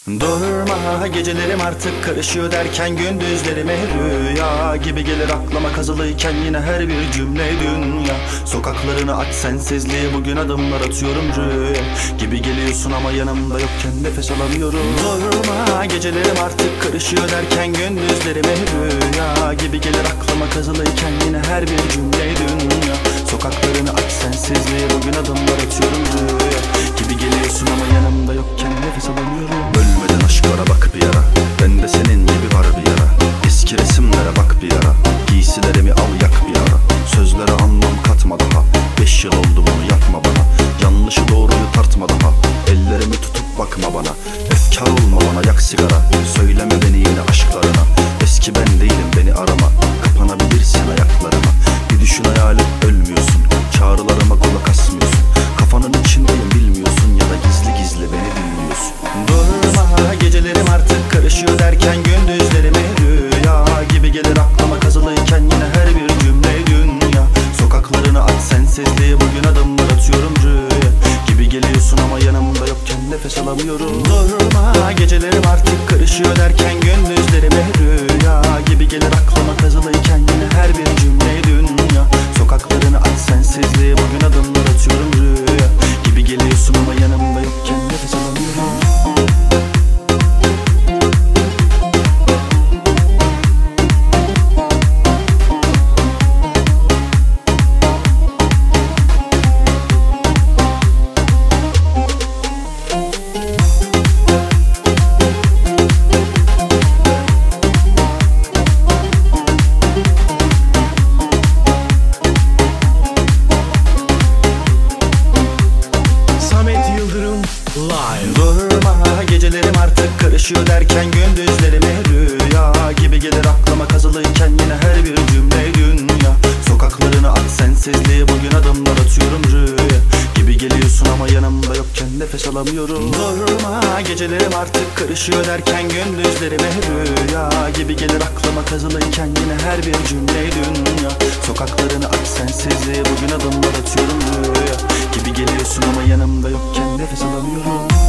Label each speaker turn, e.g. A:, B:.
A: Durma gecelerim artık karışıyor derken gündüzlerime rüya gibi gelir aklıma kazılıyken yine her bir cümle dünya. Sokaklarını aç sensizliği bugün adımlar atıyorum rüya gibi geliyorsun ama yanımda yokken nefes alamıyorum. Durma gecelerim artık karışıyor derken gündüzlerime rüya gibi gelir aklıma kazılıyken yine her bir cümle dünya. Sokaklarını aç sensizliği bugün adımlar atıyorum rüya gibi geliyorsun ama yanımda yokken nefes alamıyorum.
B: Ölmeden aşklara bak bir ara, ben de senin gibi var bir yara. Eski resimlere bak bir ara, giysilerimi al yak bir ara. Sözlere anlam katma daha, 5 yıl oldu bunu yapma bana. Yanlışı doğruyu tartma daha, ellerimi tutup bakma bana. Efkar olma bana, yak sigara, söyleme beni yine aşklarına. Eski ben değilim, beni arama, kapanabilirsin ayaklarıma. Bir düşün hayal et, ölmüyorsun, çağrılarıma kulak asmıyorsun. Kafanın içindeyim bilmiyorsun ya da gizli gizli beni dinliyorsun.
A: Durma gecelerim artık karışıyor derken gündüzlerime rüya gibi gelir aklıma kazılıyken yine her bir cümle dünya. Sokaklarını aç sensizliği bugün adımlar atıyorum rüya gibi geliyorsun ama yanımda yokken nefes alamıyorum. Durma gecelerim artık karışıyor derken gündüzlerime rüya gibi gelir aklıma kazılıyken yine her bir cümle dünya. Sokaklarını aç sensizliği bugün adımlar atıyorum rüya gibi geliyorsun ama yanımda yokken nefes alamıyorum. Durma gecelerim artık karışıyor derken gündüzlerime rüya gibi gelir aklıma kazılıyken yine her bir cümle dünya. Sokaklarını aç sensizliği bugün adımlar atıyorum rüya gibi geliyorsun ama yanımda yokken nefes alamıyorum. Durma gecelerim artık karışıyor derken gündüzlerime rüya gibi gelir aklıma kazılıyken yine her bir cümle dünya. Sokaklarını aç sensizliği bugün adımlar atıyorum rüya gibi geliyorsun ama yanımda yokken nefes alamıyorum.